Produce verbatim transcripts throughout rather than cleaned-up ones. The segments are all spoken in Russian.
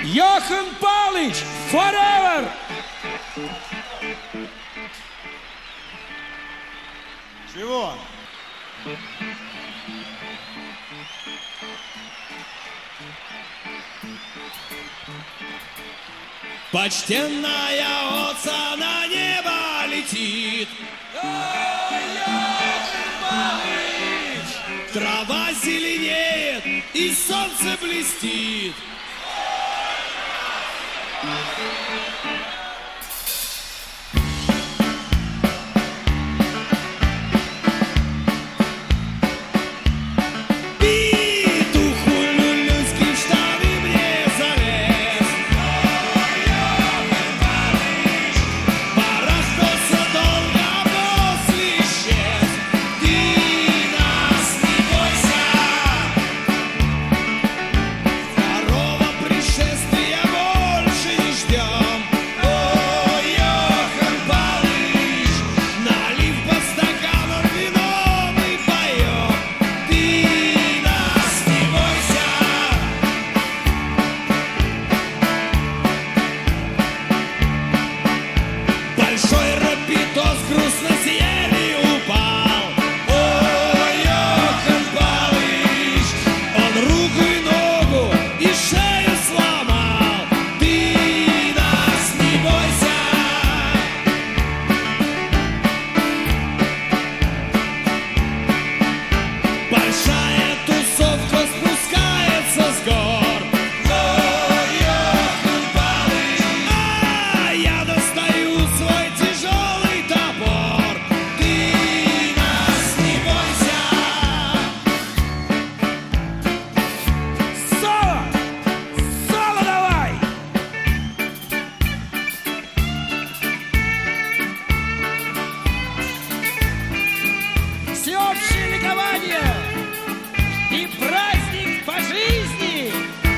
Йохан Павлович, forever! Чего? Почтенная овца на небо летит. Трава зеленеет и солнце блестит. И праздник по жизни!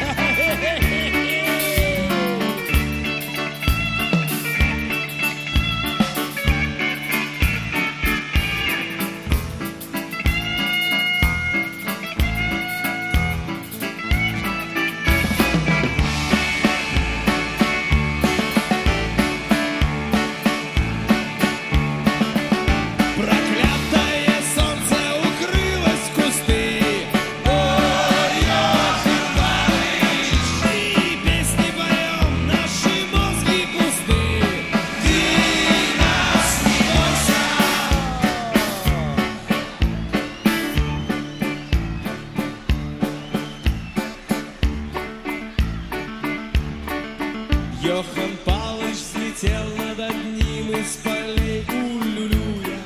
Йохан Палыч взлетел над одним из полей улюлюя.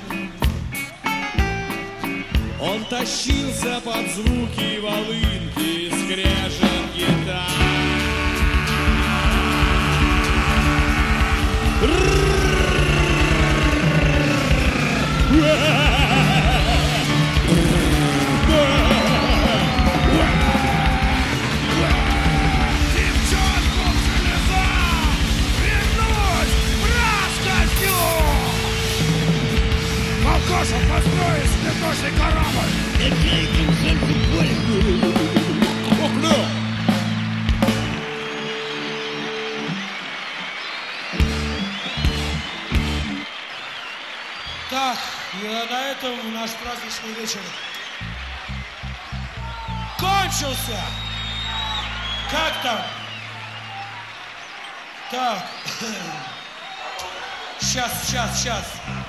Он тащился под звуки волынки, скрежет гитар. Коша, построить летошный корабль! Окно! Так, и на этом наш праздничный вечер кончился. Как там? Так. Сейчас, сейчас, сейчас.